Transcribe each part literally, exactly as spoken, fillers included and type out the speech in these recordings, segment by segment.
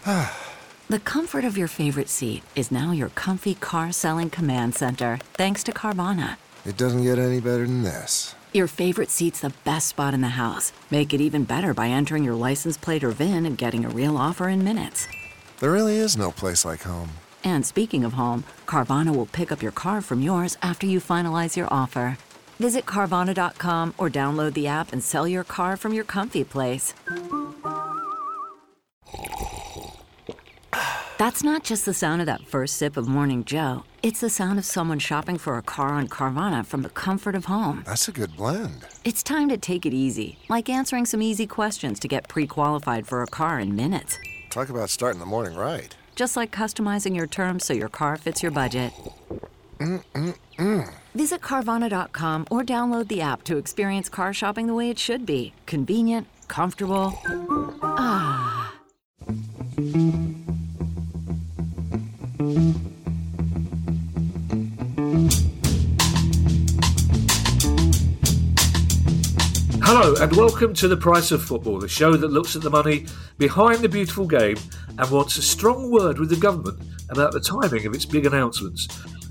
The comfort of your favorite seat is now your comfy car selling command center, thanks to Carvana. It doesn't get any better than this. Your favorite seat's the best spot in the house. Make it even better by entering your license plate or V I N and getting a real offer in minutes. There really is no place like home. And speaking of home, Carvana will pick up your car from yours after you finalize your offer. Visit Carvana dot com or download the app and sell your car from your comfy place. That's not just the sound of that first sip of Morning Joe. It's the sound of someone shopping for a car on Carvana from the comfort of home. That's a good blend. It's time to take it easy, like answering some easy questions to get pre-qualified for a car in minutes. Talk about starting the morning right. Just like customizing your terms so your car fits your budget. Mm-mm-mm. Visit Carvana dot com or download the app to experience car shopping the way it should be. Convenient, comfortable. Ah. Hello and welcome to The Price of Football, the show that looks at the money behind the beautiful game and wants a strong word with the government about the timing of its big announcements.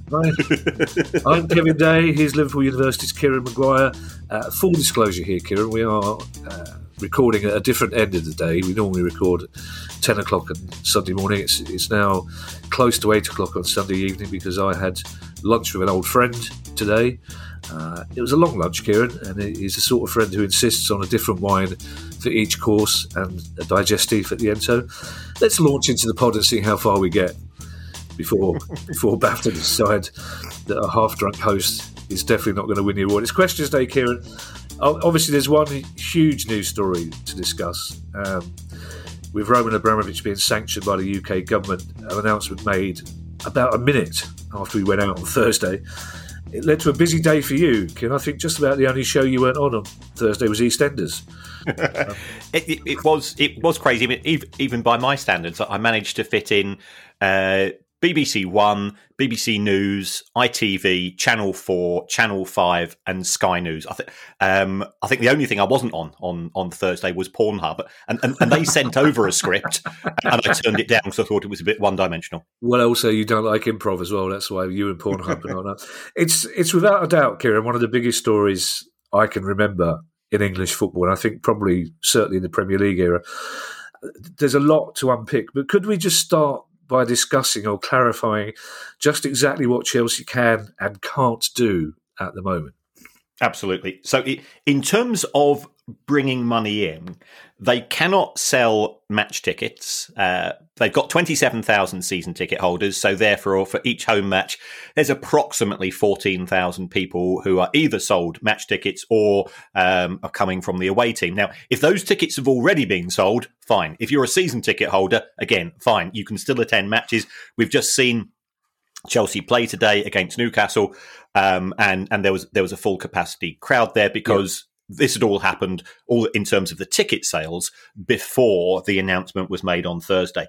I'm Kevin Day, here's Liverpool University's Kieran Maguire. Uh, full disclosure here, Kieran, we are uh, recording at a different end of the day. We normally record at ten o'clock on Sunday morning. It's, it's now close to eight o'clock on Sunday evening because I had lunch with an old friend today. Uh, it was a long lunch, Kieran, and he's the sort of friend who insists on a different wine for each course and a digestive at the end. So let's launch into the pod and see how far we get before before BAFTA decide that a half-drunk host is definitely not going to win the award. It's Questions Day, Kieran. Obviously, there's one huge news story to discuss. Um, with Roman Abramovich being sanctioned by the U K government, an announcement made about a minute after we went out on Thursday. It led to a busy day for you, Ken. I think just about the only show you weren't on on Thursday was EastEnders. um, it, it, it was it was crazy. I mean, even, even by my standards, I managed to fit in uh, B B C One, B B C News, I T V, Channel Four, Channel Five, and Sky News. I think um, I think the only thing I wasn't on on, on Thursday was Pornhub, and, and, and they sent over a script, and I turned it down because I thought it was a bit one dimensional. Well, also you don't like improv as well. That's why you and Pornhub and all that. It's it's without a doubt, Kieran, one of the biggest stories I can remember in English football, and I think probably certainly in the Premier League era. There's a lot to unpick, but could we just start by discussing or clarifying just exactly what Chelsea can and can't do at the moment? Absolutely. So in terms of bringing money in, they cannot sell match tickets. Uh, they've got twenty-seven thousand season ticket holders. So therefore, for each home match, there's approximately fourteen thousand people who are either sold match tickets or um, are coming from the away team. Now, if those tickets have already been sold, fine. If you're a season ticket holder, again, fine. You can still attend matches. We've just seen Chelsea play today against Newcastle, um, and and there was there was a full capacity crowd there because yeah. This had all happened all in terms of the ticket sales before the announcement was made on Thursday.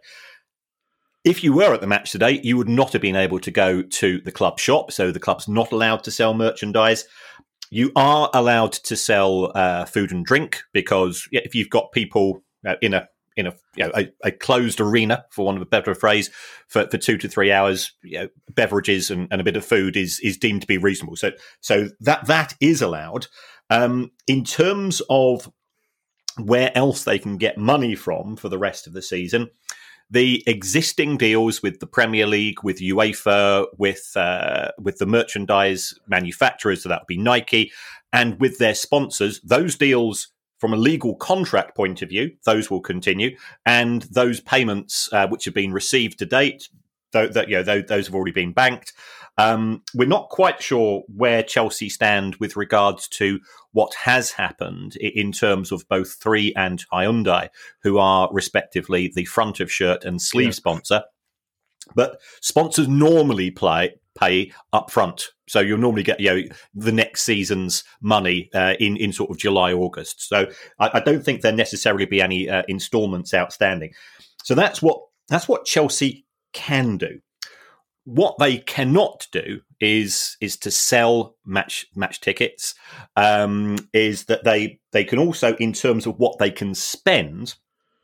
If you were at the match today, you would not have been able to go to the club shop, so the club's not allowed to sell merchandise. You are allowed to sell uh, food and drink because yeah, if you've got people uh, in a in a, you know, a a closed arena, for want of a better phrase, for, for two to three hours, you know, beverages and, and a bit of food is is deemed to be reasonable. So so that that is allowed. Um, in terms of where else they can get money from for the rest of the season, the existing deals with the Premier League, with UEFA, with uh, with the merchandise manufacturers, so that would be Nike, and with their sponsors, those deals from a legal contract point of view, those will continue, and those payments uh, which have been received to date, th- th- you know, th- those have already been banked. Um, we're not quite sure where Chelsea stand with regards to what has happened in terms of both Three and Hyundai, who are respectively the front of shirt and sleeve yeah. sponsor. But sponsors normally play, pay up front. So you'll normally get you know, the next season's money uh, in, in sort of July, August. So I, I don't think there necessarily be any uh, instalments outstanding. So that's what that's what Chelsea can do. What they cannot do is is to sell match match tickets. Um, is that they they can also, in terms of what they can spend,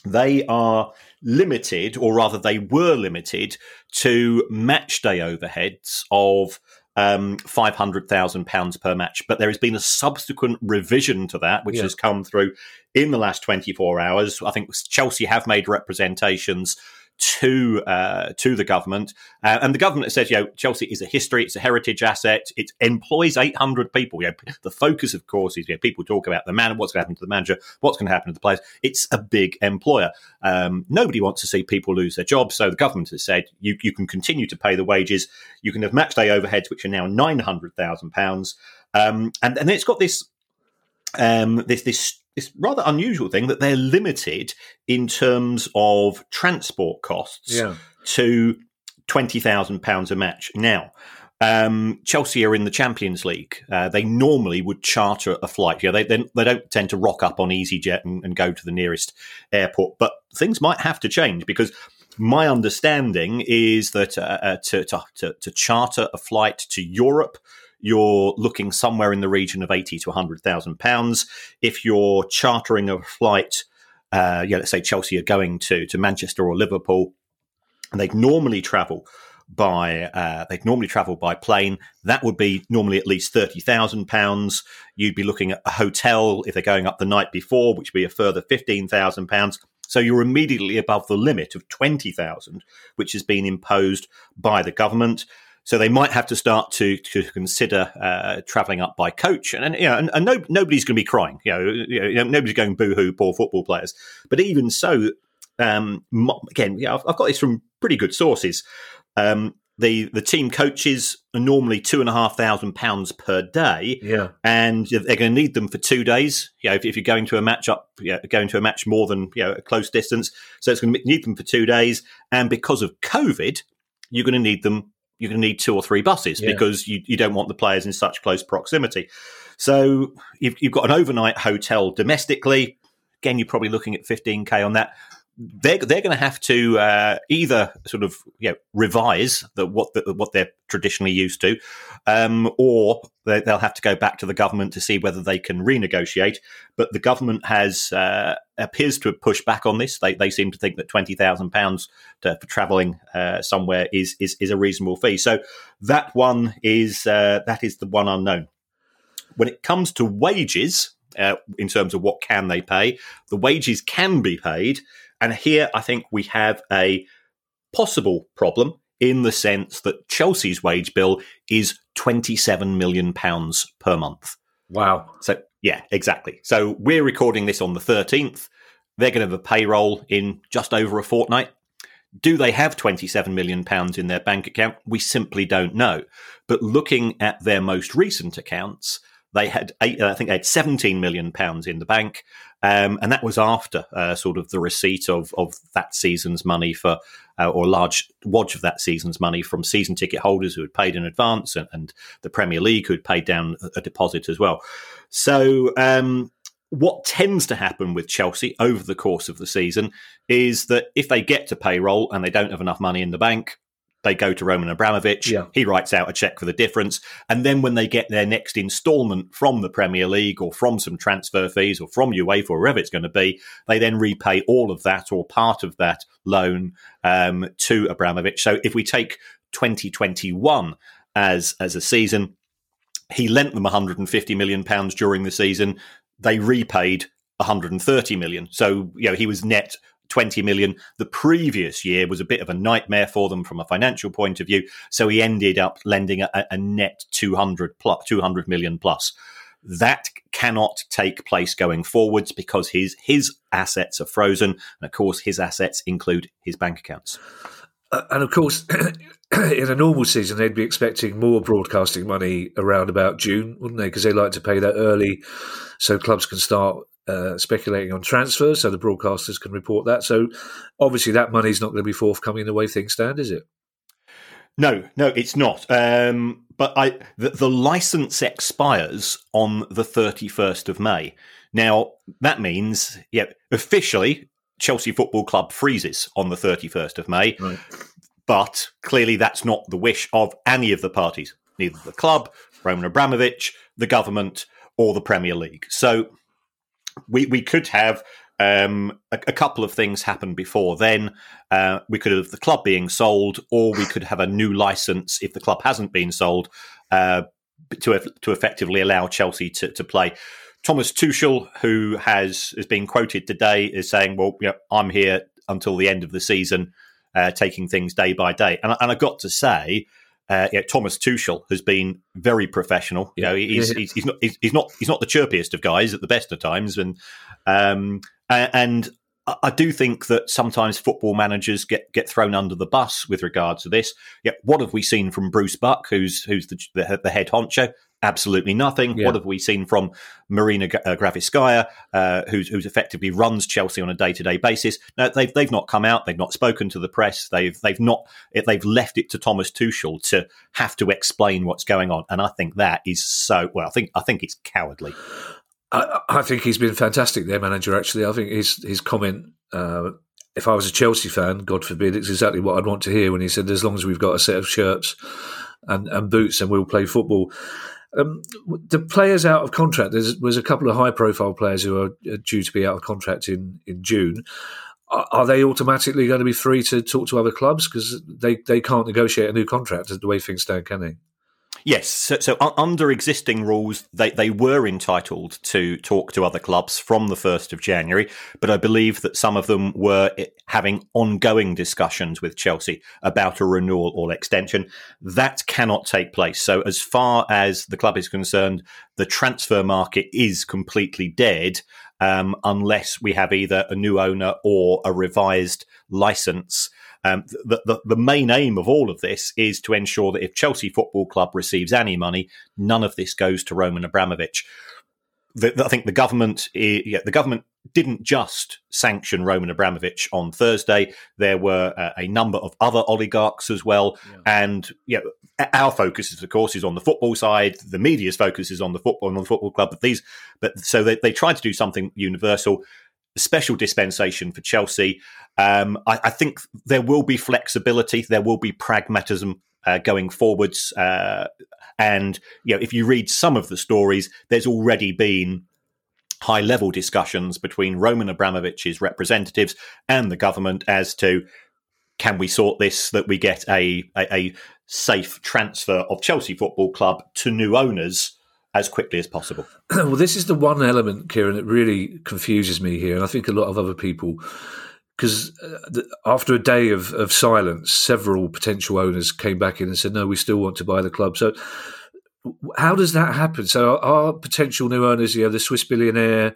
they are limited, or rather they were limited, to match day overheads of um, five hundred thousand pounds per match. But there has been a subsequent revision to that, which yeah. has come through in the last twenty-four hours. I think Chelsea have made representations to uh, to the government, uh, and the government says, you know, Chelsea is a history, it's a heritage asset, it employs eight hundred people. You know, the focus, of course, is, you know, people talk about the man, what's going to happen to the manager, what's going to happen to the players. It's a big employer. Um, nobody wants to see people lose their jobs, so the government has said you you can continue to pay the wages. You can have match day overheads, which are now nine hundred thousand pounds, um, and and then it's got this um, this this. This rather unusual thing that they're limited in terms of transport costs yeah. to twenty thousand pounds a match. Now, um, Chelsea are in the Champions League. Uh, they normally would charter a flight. Yeah, they, they they don't tend to rock up on EasyJet and, and go to the nearest airport. But things might have to change, because my understanding is that uh, uh, to, to, to, to charter a flight to Europe, you're looking somewhere in the region of eighty to one hundred thousand pounds. If you're chartering a flight, uh, yeah, let's say Chelsea are going to, to Manchester or Liverpool, and they'd normally travel by uh, they'd normally travel by plane. That would be normally at least thirty thousand pounds. You'd be looking at a hotel if they're going up the night before, which would be a further fifteen thousand pounds. So you're immediately above the limit of twenty thousand, which has been imposed by the government. So they might have to start to, to consider uh, travelling up by coach, and, and you know, and, and no, nobody's going to be crying. You know, you know, nobody's going boo-hoo, poor football players. But even so, um, again, yeah, I've, I've got this from pretty good sources. Um, the the team coaches are normally two and a half thousand pounds per day, yeah, and they're going to need them for two days. You know, if, if you're going to a match up, you know, going to a match more than, you know, a close distance, so it's going to need them for two days. And because of COVID, you're going to need them. You're going to need two or three buses yeah. because you, you don't want the players in such close proximity. So you've, you've got an overnight hotel domestically. Again, you're probably looking at fifteen K on that. They're they're going to have to uh, either sort of, you know, revise the, what the, what they're traditionally used to, um, or they, they'll have to go back to the government to see whether they can renegotiate. But the government has uh, appears to have pushed back on this. They they seem to think that twenty thousand pounds for travelling uh, somewhere is, is is a reasonable fee. So that one is uh, that is the one unknown. When it comes to wages, uh, in terms of what can they pay, the wages can be paid. And here I think we have a possible problem in the sense that Chelsea's wage bill is twenty-seven million pounds per month. Wow. So, yeah, exactly. So we're recording this on the thirteenth. They're going to have a payroll in just over a fortnight. Do they have twenty-seven million pounds in their bank account? We simply don't know. But looking at their most recent accounts, they had, eight, I think they had seventeen million pounds in the bank, um, and that was after uh, sort of the receipt of, of that season's money for, uh, or a large wodge of that season's money from season ticket holders who had paid in advance, and, and the Premier League who had paid down a deposit as well. So um, what tends to happen with Chelsea over the course of the season is that if they get to payroll and they don't have enough money in the bank, they go to Roman Abramovich, yeah. he writes out a cheque for the difference, and then when they get their next instalment from the Premier League or from some transfer fees or from UEFA or wherever it's going to be, they then repay all of that or part of that loan um, to Abramovich. So if we take twenty twenty-one as, as a season, he lent them one hundred fifty million pounds during the season. They repaid one hundred thirty million pounds. So, you know, he was net twenty million. The previous year was a bit of a nightmare for them from a financial point of view. So he ended up lending a, a net two hundred plus, two hundred million plus. That cannot take place going forwards because his his assets are frozen. And of course, his assets include his bank accounts. Uh, and of course, in a normal season, they'd be expecting more broadcasting money around about June, wouldn't they? Because they like to pay that early so clubs can start Uh, speculating on transfers, so the broadcasters can report that. So obviously that money's not going to be forthcoming the way things stand, is it? No, no, it's not. Um, but I, the, the license expires on the thirty-first of May. Now, that means, yeah, officially, Chelsea Football Club freezes on the thirty-first of May. Right. But clearly that's not the wish of any of the parties, neither the club, Roman Abramovich, the government, or the Premier League. So We we could have Um, a, a couple of things happened before then. Uh, we could have the club being sold, or we could have a new license if the club hasn't been sold uh, to to effectively allow Chelsea to, to play. Thomas Tuchel, who has has been quoted today, is saying, "Well, you know, I'm here until the end of the season, uh, taking things day by day." And, and I've got to say, uh, you know, Thomas Tuchel has been very professional. You know, he's, he's he's not he's, he's not he's not the chirpiest of guys at the best of times, and um, and I do think that sometimes football managers get, get thrown under the bus with regard to this. Yeah, what have we seen from Bruce Buck, who's who's the, the, the head honcho? Absolutely nothing. Yeah. What have we seen from Marina Graviskaya, uh, who's, who's effectively runs Chelsea on a day-to-day basis? No, they've they've not come out. They've not spoken to the press. They've they've not they've left it to Thomas Tuchel to have to explain what's going on. And I think that is so well. I think I think it's cowardly. I, I think he's been fantastic, their manager, actually. I think his his comment, uh, if I was a Chelsea fan, God forbid, it's exactly what I'd want to hear when he said, as long as we've got a set of shirts and, and boots and we'll play football. Um, the players out of contract, there's, there's a couple of high-profile players who are due to be out of contract in, in June. Are, are they automatically going to be free to talk to other clubs? Because they, they can't negotiate a new contract the way things stand, can they? Yes, so, so under existing rules, they, they were entitled to talk to other clubs from the first of January, but I believe that some of them were having ongoing discussions with Chelsea about a renewal or extension. That cannot take place. So as far as the club is concerned, the transfer market is completely dead um, unless we have either a new owner or a revised licence. Um, the, the, the main aim of all of this is to ensure that if Chelsea Football Club receives any money, none of this goes to Roman Abramovich. The, the, I think the government, yeah, the government didn't just sanction Roman Abramovich on Thursday. There were uh, a number of other oligarchs as well, yeah. and you know, our focus, is, of course, is on the football side. The media's focus is on the football, on the football club. But these, but so they, they tried to do something universal. Special dispensation for Chelsea. Um, I, I think there will be flexibility. There will be pragmatism uh, going forwards. Uh, and you know, if you read some of the stories, there's already been high-level discussions between Roman Abramovich's representatives and the government as to, can we sort this so that we get a, a, a safe transfer of Chelsea Football Club to new owners as quickly as possible. Well, this is the one element, Kieran, that really confuses me here, and I think a lot of other people, because uh, after a day of, of silence, several potential owners came back in and said, no, we still want to buy the club. So how does that happen? So our potential new owners, you know, the Swiss billionaire,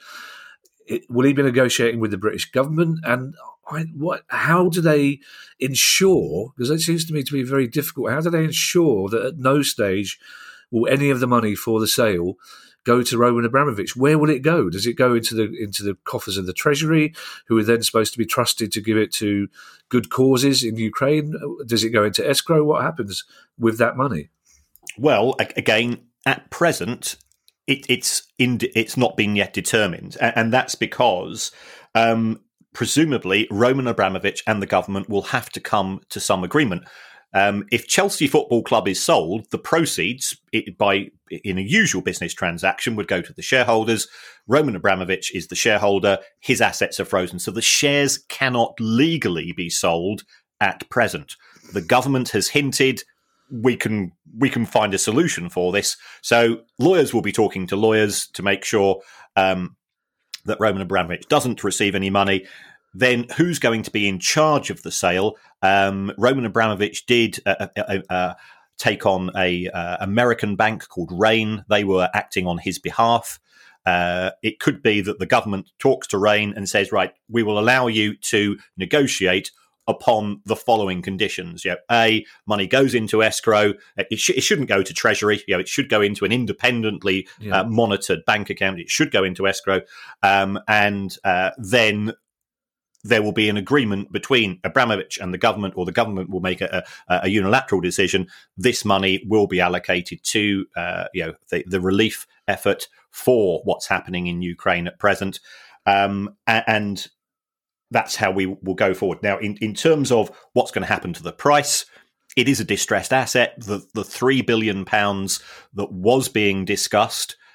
it, will he be negotiating with the British government? And I, what? How do they ensure, because it seems to me to be very difficult, how do they ensure that at no stage will any of the money for the sale go to Roman Abramovich? Where will it go? Does it go into the into the coffers of the Treasury, who are then supposed to be trusted to give it to good causes in Ukraine? Does it go into escrow? What happens with that money? Well, again, at present, it, it's in, it's not been yet determined, and that's because um, presumably Roman Abramovich and the government will have to come to some agreement. Um, if Chelsea Football Club is sold, the proceeds, it, by in a usual business transaction, would go to the shareholders. Roman Abramovich is the shareholder. His assets are frozen. So the shares cannot legally be sold at present. The government has hinted we can we can find a solution for this. So lawyers will be talking to lawyers to make sure um, that Roman Abramovich doesn't receive any money. Then who's going to be in charge of the sale? Um, Roman Abramovich did uh, uh, uh, take on a uh, American bank called Rain. They were acting on his behalf. Uh, it could be that the government talks to Rain and says, right, we will allow you to negotiate upon the following conditions. You know, A, money goes into escrow. It, sh- it shouldn't go to Treasury. You know, it should go into an independently yeah. uh, monitored bank account. It should go into escrow. Um, and uh, then there will be an agreement between Abramovich and the government, or the government will make a, a, a unilateral decision. This money will be allocated to uh, you know the, the relief effort for what's happening in Ukraine at present. Um, and that's how we will go forward. Now, in, in terms of what's going to happen to the price, it is a distressed asset. The, the three billion pounds that was being discussed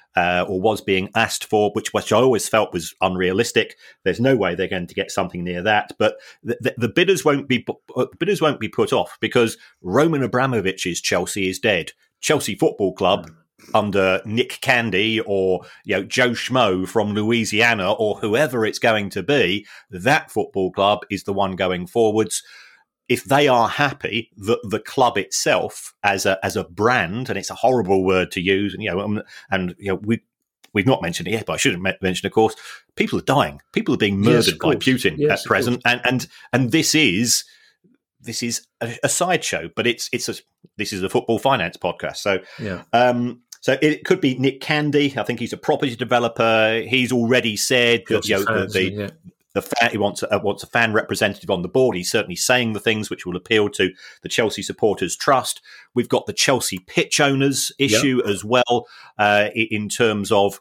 uh, or was being asked for, which, which I always felt was unrealistic. There's no way they're going to get something near that. But the, the, the bidders won't be bidders won't be put off, because Roman Abramovich's Chelsea is dead. Chelsea Football Club under Nick Candy or you know Joe Schmo from Louisiana or whoever it's going to be, that football club is the one going forwards. If they are happy that the club itself as a as a brand, and it's a horrible word to use, and you know, and, and you know, we we've not mentioned it yet, but I should have mentioned, of course, people are dying, people are being murdered yes, by Putin yes, at present, and and and this is this is a, a sideshow, but it's it's a this is a football finance podcast, so yeah. Um, so it could be Nick Candy. I think he's a property developer. He's already said that you know, fans, the, the yeah. The fan, he wants a, wants a fan representative on the board. He's certainly saying the things which will appeal to the Chelsea supporters' trust. We've got the Chelsea pitch owners issue yep. as well, uh, in terms of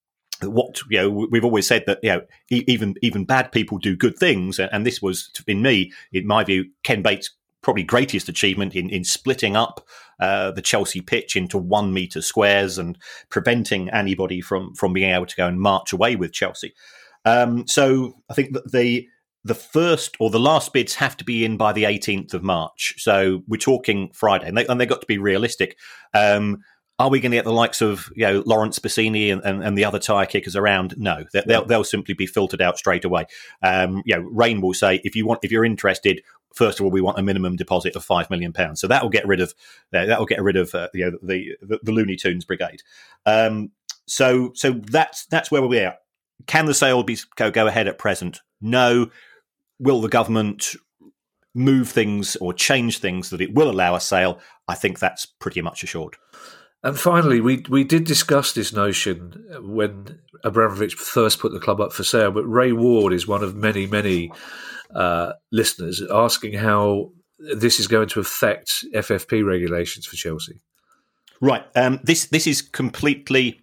what you know. We've always said that you know even even bad people do good things, and this was, in me, in my view, Ken Bates' probably greatest achievement in in splitting up uh, the Chelsea pitch into one metre squares and preventing anybody from from being able to go and march away with Chelsea. Um, so I think that the the first or the last bids have to be in by the eighteenth of March. So we're talking Friday, and they and they got to be realistic. Um, are we going to get the likes of you know Lawrence Bassini and, and, and the other tire kickers around? No, they, they'll they'll simply be filtered out straight away. Um, you know, Rain will say if you want if you're interested, first of all, we want a minimum deposit of five million pounds. So that will get rid of uh, that will get rid of uh, you know the, the the Looney Tunes brigade. Um, so so that's that's where we're at. Can the sale be go, go ahead at present? No. Will the government move things or change things that it will allow a sale? I think that's pretty much assured. And finally, we we did discuss this notion when Abramovich first put the club up for sale, but Ray Ward is one of many, many uh, listeners asking how this is going to affect F F P regulations for Chelsea. Right. Um, this this is completely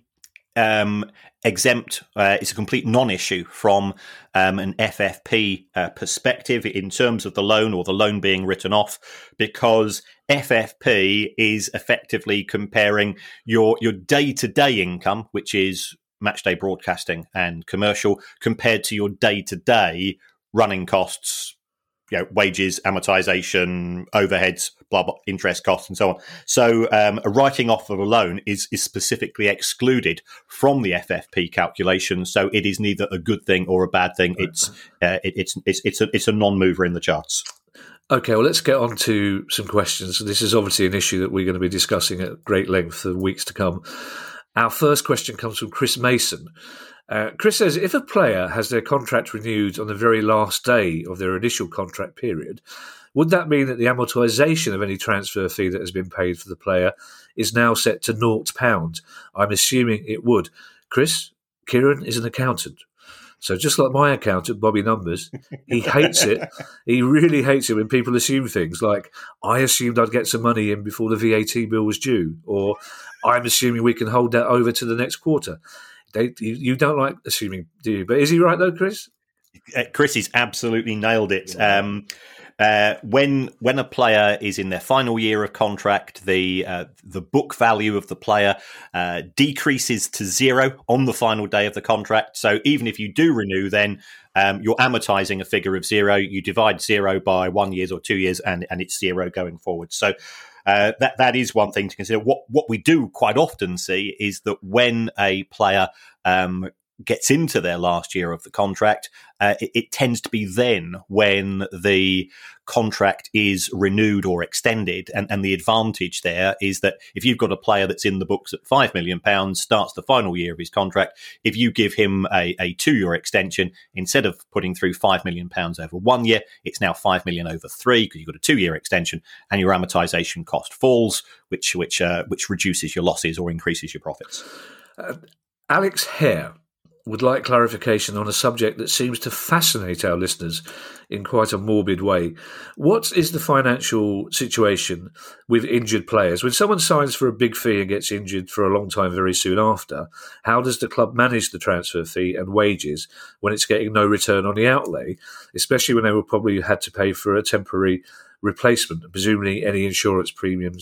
um, exempt. Uh, it's a complete non-issue from um, an F F P uh, perspective in terms of the loan or the loan being written off, because F F P is effectively comparing your your day-to-day income, which is matchday broadcasting and commercial, compared to your day-to-day running costs, you know, wages, amortization, overheads, blah, blah, interest costs, and so on. So um, a writing off of a loan is, is specifically excluded from the F F P calculation. So it is neither a good thing or a bad thing. It's uh, it, it's it's it's a it's a non-mover in the charts. Okay, well, let's get on to some questions. This is obviously an issue that we're going to be discussing at great length for weeks to come. Our first question comes from Chris Mason. Uh, Chris says, if a player has their contract renewed on the very last day of their initial contract period, would that mean that the amortisation of any transfer fee that has been paid for the player is now set to naught pound? I'm assuming it would. Chris, Kieran is an accountant. So just like my accountant, Bobby Numbers, he hates it. He really hates it when people assume things like, I assumed I'd get some money in before the V A T bill was due, or I'm assuming we can hold that over to the next quarter. They, you, you don't like assuming, do you? But is he right, though, Chris? Uh, Chris has absolutely nailed it. Um, uh, when when a player is in their final year of contract, the uh, the book value of the player uh, decreases to zero on the final day of the contract. So even if you do renew, then um, you're amortizing a figure of zero. You divide zero by one years or two years, and, and it's zero going forward. So uh, that that is one thing to consider. What what we do quite often see is that when a player um, gets into their last year of the contract, uh, it, it tends to be then when the contract is renewed or extended. And, and the advantage there is that if you've got a player that's in the books at five million pounds, starts the final year of his contract, if you give him a, a two-year extension, instead of putting through five million pounds over one year, it's now five million pounds over three, because you've got a two-year extension, and your amortization cost falls, which which uh, which reduces your losses or increases your profits. Uh, Alex Hare would like clarification on a subject that seems to fascinate our listeners in quite a morbid way. What is the financial situation with injured players? When someone signs for a big fee and gets injured for a long time very soon after, how does the club manage the transfer fee and wages when it's getting no return on the outlay, especially when they will probably had to pay for a temporary replacement? Presumably any insurance premiums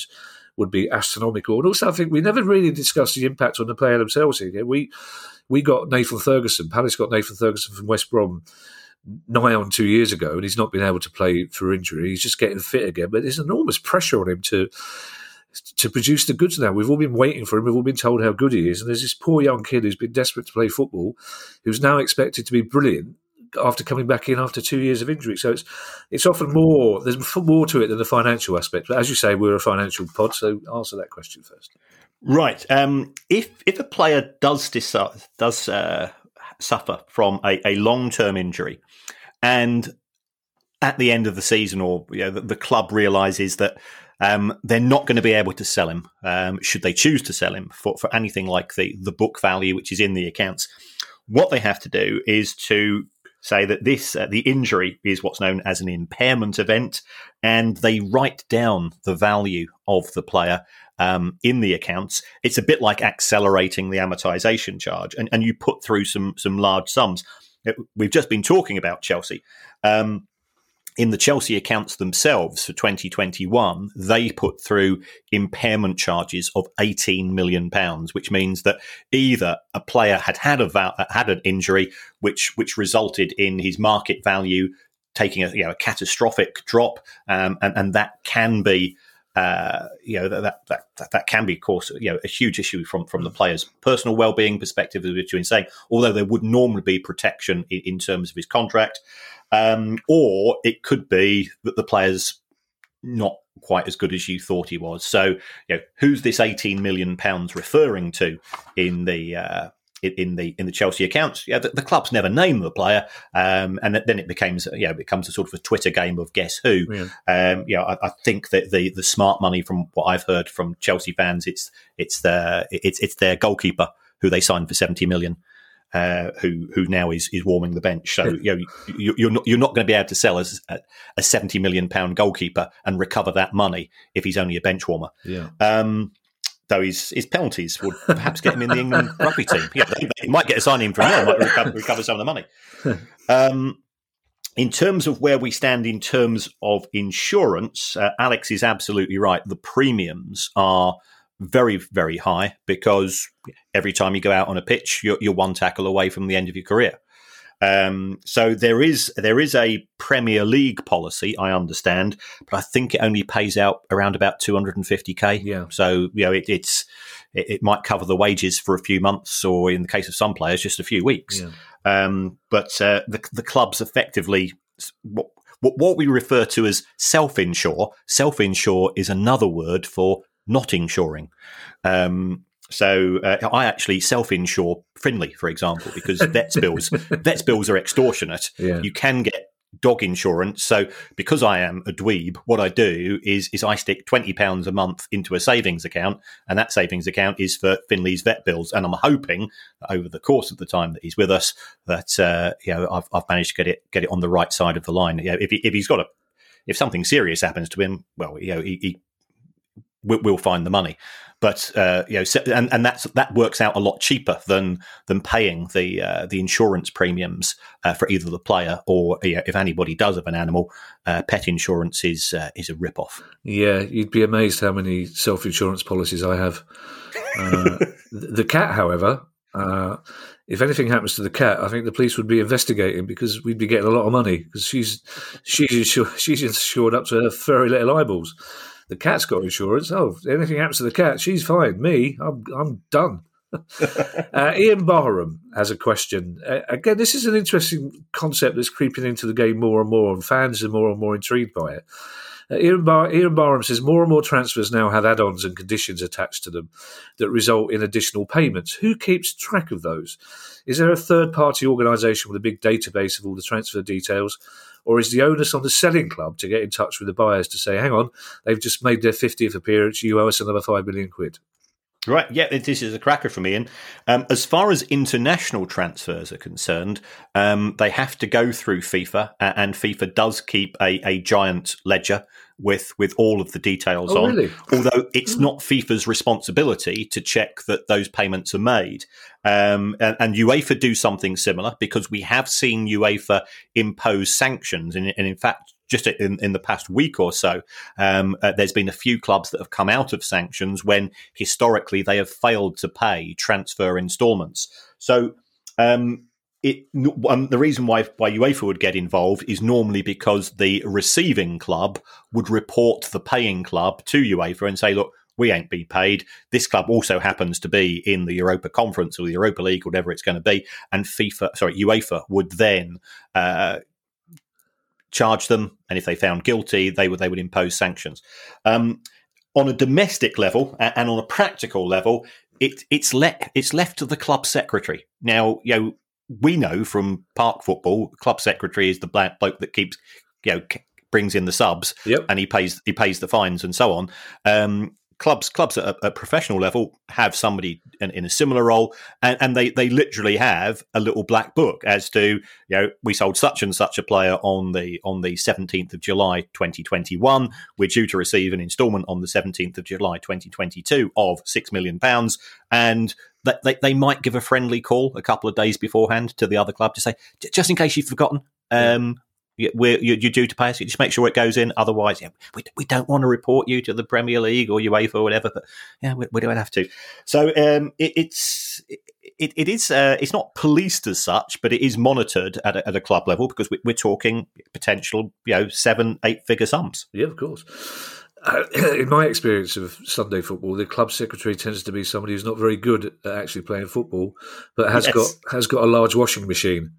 would be astronomical. And also, I think we never really discussed the impact on the player themselves here. We we got Nathan Ferguson. Palace got Nathan Ferguson from West Brom nigh on two years ago, and he's not been able to play through injury. He's just getting fit again. But there's enormous pressure on him to to produce the goods now. We've all been waiting for him. We've all been told how good he is. And there's this poor young kid who's been desperate to play football, who's now expected to be brilliant after coming back in after two years of injury. So it's it's often more, there's more to it than the financial aspect. But as you say, we're a financial pod, so answer that question first. Right. Um, if if a player does decide, does uh, suffer from a, a long-term injury, and at the end of the season, or you know, the, the club realises that um, they're not going to be able to sell him, um, should they choose to sell him for, for anything like the, the book value, which is in the accounts, what they have to do is to say that this uh, the injury is what's known as an impairment event, and they write down the value of the player um, in the accounts. It's a bit like accelerating the amortization charge, and, and you put through some some large sums. We've just been talking about Chelsea. Um, in the Chelsea accounts themselves for twenty twenty-one, they put through impairment charges of eighteen million pounds, which means that either a player had had a va- had an injury which which resulted in his market value taking a, you know, a catastrophic drop, um, and, and that can be uh, you know that, that that that can be, of course, you know, a huge issue from from the player's personal well-being perspective, as we've been saying. Although there would normally be protection in, in terms of his contract. Um, or it could be that the player's not quite as good as you thought he was. So, you know, who's this eighteen million pounds referring to in the uh, in the in the Chelsea accounts? Yeah, the, the clubs never name the player, um, and then it becomes you know, it becomes a sort of a Twitter game of guess who. Yeah. Um, you know, I, I think that the the smart money, from what I've heard from Chelsea fans, it's it's the it's it's their goalkeeper who they signed for seventy million. Uh, who who now is, is warming the bench? So you know you, you're not you're not going to be able to sell as a, a seventy million pound goalkeeper and recover that money if he's only a bench warmer. Yeah. Um, though his his penalties would perhaps get him in the England rugby team. Yeah, they, they might get a signing from there, might recover, recover some of the money. Um, in terms of where we stand in terms of insurance, uh, Alex is absolutely right. The premiums are very, very high, because every time you go out on a pitch, you're, you're one tackle away from the end of your career. Um, so there is there is a Premier League policy, I understand, but I think it only pays out around about two hundred fifty k. Yeah. So you know it, it's it, it might cover the wages for a few months, or in the case of some players, just a few weeks. Yeah. Um, but uh, the the clubs effectively what, what we refer to as self-insure. Self-insure is another word for not insuring. Um, so uh, I actually self-insure Finley, for example, because vets bills vets bills are extortionate. Yeah. You can get dog insurance. So because I am a dweeb, what I do is is I stick twenty pounds a month into a savings account, and that savings account is for Finley's vet bills. And I'm hoping that over the course of the time that he's with us, that uh, you know I've, I've managed to get it get it on the right side of the line. You know, if he, if he's got a if something serious happens to him, well, you know he. he we'll find the money, but uh, you know, and, and that's that works out a lot cheaper than than paying the uh, the insurance premiums uh, for either the player or, you know, if anybody does have an animal, uh, pet insurance is uh, is a rip off. Yeah, you'd be amazed how many self insurance policies I have. Uh, the cat, however, uh, if anything happens to the cat, I think the police would be investigating, because we'd be getting a lot of money, because she's she's insured, she's insured up to her furry little eyeballs. The cat's got insurance. Oh, if anything happens to the cat, she's fine. Me, I'm I'm done. uh, Ian Barham has a question. Uh, again, this is an interesting concept that's creeping into the game more and more, and fans are more and more intrigued by it. Uh, Ian, Bar- Ian Barham says more and more transfers now have add-ons and conditions attached to them that result in additional payments. Who keeps track of those? Is there a third-party organisation with a big database of all the transfer details? Or is the onus on the selling club to get in touch with the buyers to say, hang on, they've just made their fiftieth appearance, you owe us another five million quid? Right, yeah, this is a cracker from Ian. Um, as far as international transfers are concerned, um, they have to go through FIFA, and FIFA does keep a, a giant ledger with with all of the details oh, on. Really? Although it's not FIFA's responsibility to check that those payments are made. Um, and, and UEFA do something similar, because we have seen UEFA impose sanctions, and, and in fact, just in, in the past week or so, um, uh, there's been a few clubs that have come out of sanctions when historically they have failed to pay transfer instalments. So um, it, um, the reason why, why UEFA would get involved is normally because the receiving club would report the paying club to UEFA and say, look, we ain't been paid. This club also happens to be in the Europa Conference or the Europa League, whatever it's going to be. And FIFA, sorry, UEFA would then uh, charge them. And if they found guilty, they would they would impose sanctions. Um, on a domestic level and on a practical level, it, it's, le- it's left to the club secretary. Now, you know, we know from park football, club secretary is the black bloke that keeps, you know, brings in the subs, yep. and he pays he pays the fines and so on. Um, Clubs, clubs at a professional level have somebody in, in a similar role, and, and they, they literally have a little black book as to, you know, we sold such and such a player on the on the seventeenth of July twenty twenty-one. We're due to receive an instalment on the seventeenth of July twenty twenty-two of six million pounds, and that they, they might give a friendly call a couple of days beforehand to the other club to say, just in case you've forgotten. Um, We're, you're due to pay us. Just make sure it goes in. Otherwise, yeah, we we don't want to report you to the Premier League or UEFA or whatever. But yeah, we, we don't have to. So um, it, it's it, it is uh, it's not policed as such, but it is monitored at a, at a club level because we, we're talking potential, you know, seven, eight figure sums. Yeah, of course. Uh, in my experience of Sunday football, the club secretary tends to be somebody who's not very good at actually playing football, but has yes. got has got a large washing machine.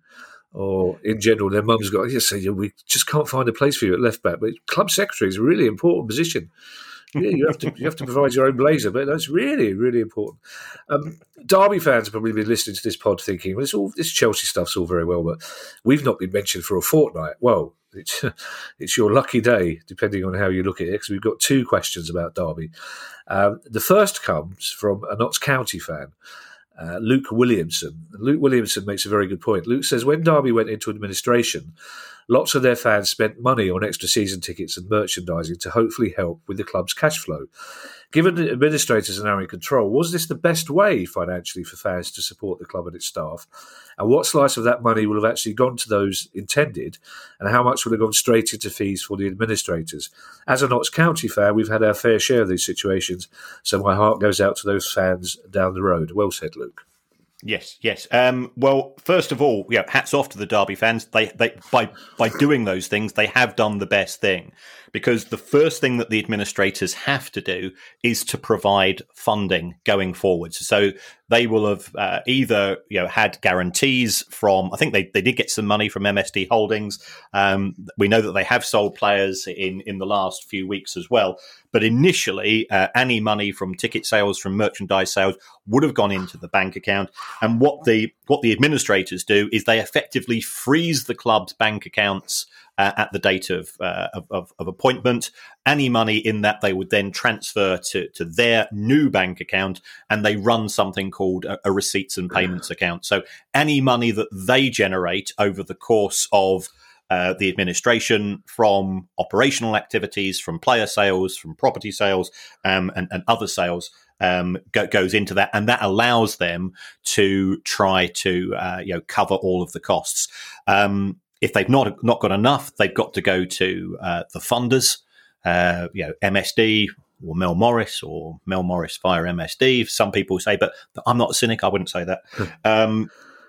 Or in general, their mum's got, yes, we just can't find a place for you at left back. But club secretary is a really important position. Yeah, you have to you have to provide your own blazer, but that's really, really important. Um, Derby fans have probably been listening to this pod thinking, well, it's all this Chelsea stuff's all very well, but we've not been mentioned for a fortnight. Well, it's it's your lucky day, depending on how you look at it, because we've got two questions about Derby. Um, the first comes from a Notts County fan. Uh, Luke Williamson. Luke Williamson makes a very good point. Luke says, when Derby went into administration, lots of their fans spent money on extra season tickets and merchandising to hopefully help with the club's cash flow. Given that administrators are now in control, was this the best way financially for fans to support the club and its staff? And what slice of that money will have actually gone to those intended? And how much will have gone straight into fees for the administrators? As a Notts County fan, we've had our fair share of these situations, so my heart goes out to those fans down the road. Well said, Luke. Yes, yes. Um, well, first of all, yeah, hats off to the Derby fans. They, they, by by doing those things, they have done the best thing, because the first thing that the administrators have to do is to provide funding going forward. So they will have uh, either, you know, had guarantees from, I think they, they did get some money from M S D Holdings. Um, we know that they have sold players in, in the last few weeks as well. But initially, uh, any money from ticket sales, from merchandise sales, would have gone into the bank account. And what the what the administrators do is they effectively freeze the club's bank accounts uh, at the date of, uh, of of appointment. Any money in that they would then transfer to, to their new bank account, and they run something called a, a receipts and payments account. So any money that they generate over the course of Uh, the administration, from operational activities, from player sales, from property sales, um, and, and other sales, um, go, goes into that, and that allows them to try to uh, you know cover all of the costs. Um, if they've not not got enough, they've got to go to uh, the funders, uh, you know, M S D or Mel Morris or Mel Morris via M S D. Some people say, but I'm not a cynic. I wouldn't say that. um,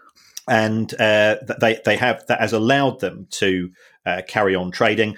And uh, they they have that has allowed them to uh, carry on trading.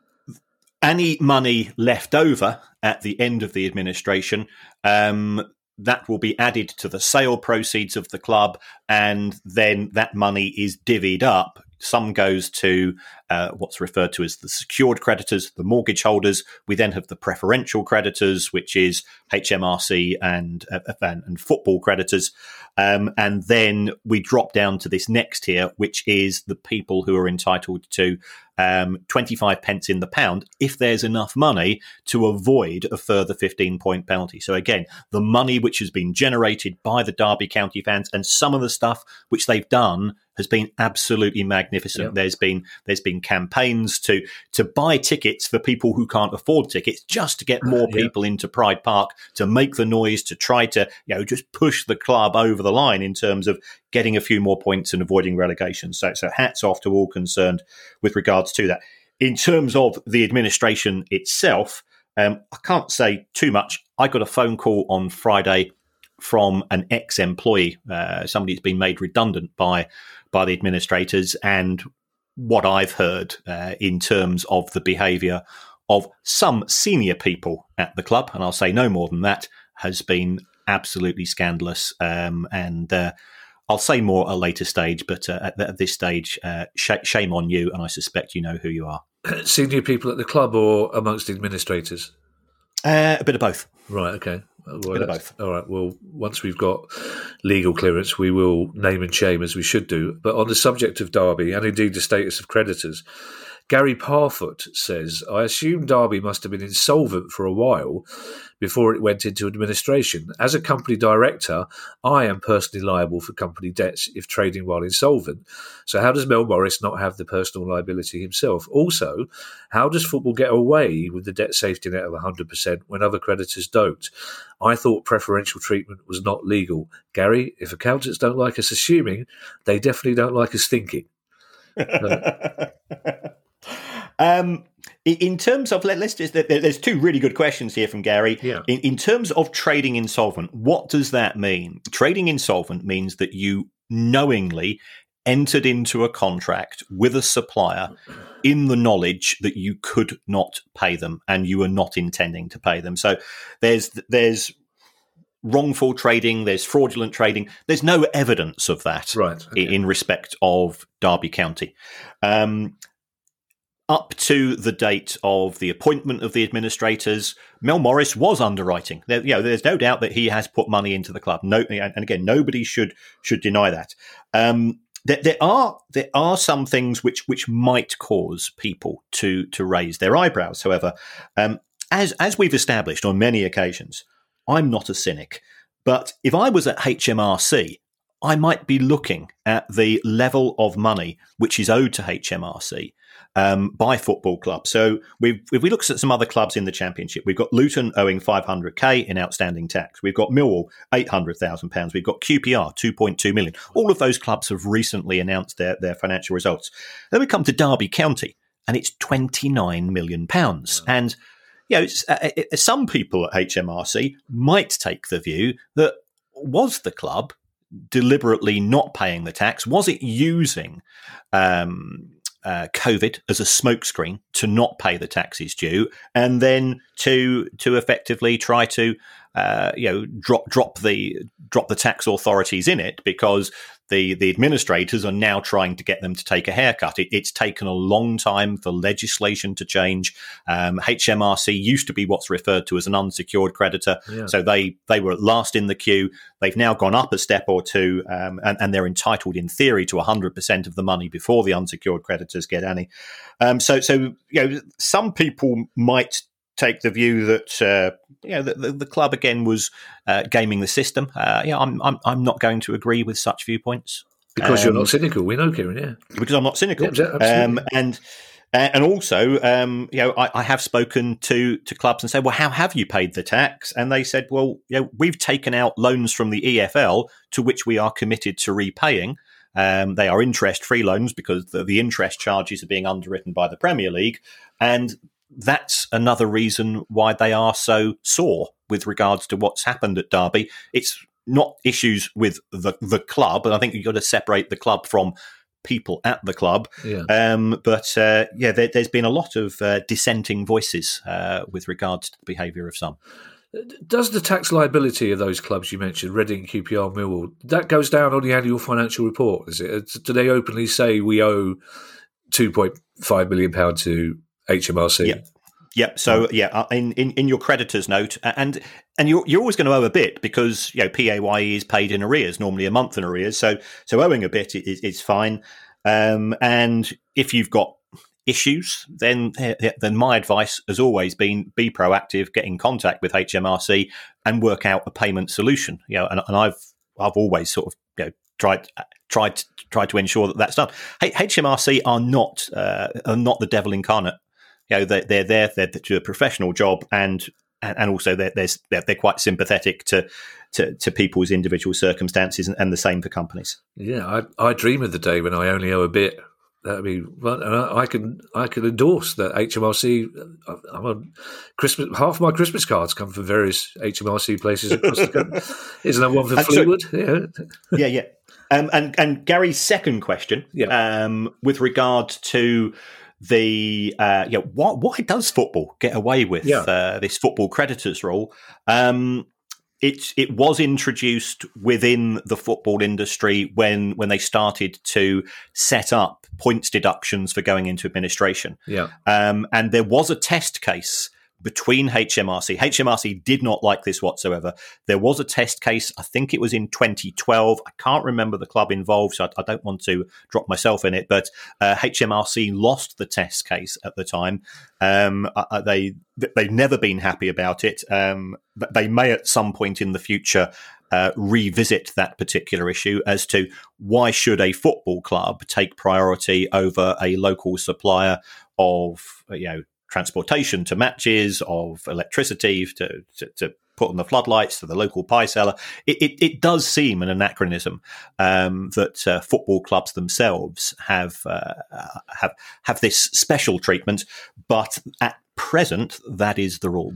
Any money left over at the end of the administration, um, that will be added to the sale proceeds of the club, and then that money is divvied up. Some goes to uh, what's referred to as the secured creditors, the mortgage holders. We then have the preferential creditors, which is H M R C and uh, and, and football creditors. Um, and then we drop down to this next tier, which is the people who are entitled to um, twenty-five pence in the pound if there's enough money to avoid a further fifteen point penalty. So again, the money which has been generated by the Derby County fans, and some of the stuff which they've done has been absolutely magnificent. Yep. There's been there's been campaigns to to buy tickets for people who can't afford tickets, just to get more uh, yeah. people into Pride Park, to make the noise, to try to, you know, just push the club over the line in terms of getting a few more points and avoiding relegation. So, so hats off to all concerned with regards to that. in terms of the administration itself, um, I can't say too much. I got a phone call on Friday from an ex-employee, uh, somebody who's been made redundant by by the administrators, and what I've heard uh, in terms of the behaviour of some senior people at the club, and I'll say no more than that, has been absolutely scandalous. Um, and uh, I'll say more at a later stage, but uh, at, at this stage, uh, sh- shame on you, and I suspect you know who you are. Senior people at the club or amongst the administrators? Uh, a bit of both. Right, okay. Well, bit of both. All right, well, once we've got legal clearance, we will name and shame as we should do. But on the subject of Derby, and indeed the status of creditors, Gary Parfoot says, I assume Derby must have been insolvent for a while before it went into administration. As a company director, I am personally liable for company debts if trading while insolvent. So how does Mel Morris not have the personal liability himself? Also, how does football get away with the debt safety net of one hundred percent when other creditors don't? I thought preferential treatment was not legal. Gary, if accountants don't like us assuming, they definitely don't like us thinking. Uh, Um, in terms of, let's just, there's two really good questions here from Gary. Yeah. In, in terms of trading insolvent, what does that mean? Trading insolvent means that you knowingly entered into a contract with a supplier in the knowledge that you could not pay them and you were not intending to pay them. So there's there's wrongful trading, there's fraudulent trading. There's no evidence of that right, okay. in respect of Derby County. Um Up to the date of the appointment of the administrators, Mel Morris was underwriting. There, you know, there's no doubt that he has put money into the club. No, and again, nobody should should deny that. Um, there, there are there are some things which which might cause people to to raise their eyebrows. However, um, as as we've established on many occasions, I'm not a cynic. But if I was at H M R C, I might be looking at the level of money which is owed to H M R C. Um, by football clubs. So we've, if we look at some other clubs in the Championship, we've got Luton owing five hundred k in outstanding tax. We've got Millwall, eight hundred thousand pounds. We've got Q P R, two point two million. All of those clubs have recently announced their, their financial results. Then we come to Derby County, and it's twenty-nine million pounds. Wow. And you know, it's, uh, it, some people at H M R C might take the view that was the club deliberately not paying the tax? Was it using Um, Uh, COVID as a smokescreen to not pay the taxes due, and then to to effectively try to uh, you know drop drop the drop the tax authorities in it, because the the administrators are now trying to get them to take a haircut. It, it's taken a long time for legislation to change. Um, H M R C used to be what's referred to as an unsecured creditor, yeah. so they they were last in the queue. They've now gone up a step or two, um, and, and they're entitled in theory to one hundred percent of the money before the unsecured creditors get any. Um, so so you know some people might take the view that uh, you know the, the, the club again was uh, gaming the system. Uh, yeah, I'm I'm I'm not going to agree with such viewpoints because um, you're not cynical. We know, Kieran. Yeah, because I'm not cynical. Yeah, absolutely. Um, and and also, um, you know, I, I have spoken to to clubs and said, well, how have you paid the tax? And they said, well, you know, we've taken out loans from the E F L to which we are committed to repaying. Um, they are interest-free loans because the, the interest charges are being underwritten by the Premier League, and that's another reason why they are so sore with regards to what's happened at Derby. It's not issues with the the club, and I think you've got to separate the club from people at the club. Yeah. Um, but uh, yeah, there, there's been a lot of uh, dissenting voices uh, with regards to the behaviour of some. Does the tax liability of those clubs you mentioned, Reading, Q P R, Millwall, that goes down on the annual financial report? Is it? Do they openly say we owe two point five million pounds to H M R C? Yeah. Yep. So yeah, in, in, in your creditors note, and and you're you're always going to owe a bit because you know P A Y E is paid in arrears, normally a month in arrears. So so owing a bit is, is fine. Um, and if you've got issues, then then my advice has always been be proactive, get in contact with H M R C, and work out a payment solution. You know, and, and I've I've always sort of you know tried tried tried to ensure that that's done. H M R C are not uh, are not the devil incarnate. You know, they're, they're there, they're to do a professional job, and and also they're, they're, they're quite sympathetic to, to, to people's individual circumstances, and, and the same for companies. Yeah, I, I dream of the day when I only owe a bit. I mean, well, and I, I can I can endorse that H M R C. I'm on Christmas. Half my Christmas cards come from various H M R C places across the country. Isn't that one for And so- Fleetwood? yeah, Yeah, yeah. Um, and and Gary's second question, Yeah. um, with regard to the uh, yeah, why, why does football get away with Yeah. uh, this football creditors rule? Um, it it was introduced within the football industry when when they started to set up points deductions for going into administration. yeah, Um, and there was a test case between H M R C. H M R C did not like this whatsoever. There was a test case, I think it was in twenty twelve. I can't remember the club involved, so I, I don't want to drop myself in it. But uh, H M R C lost the test case at the time. Um, uh, they, they've never been happy about it. Um, but they may at some point in the future uh, revisit that particular issue as to why should a football club take priority over a local supplier of, you know, transportation to matches, of electricity to, to, to put on the floodlights, to the local pie seller. It, it, it does seem an anachronism um, that uh, football clubs themselves have uh, have have this special treatment, but at present that is the rule.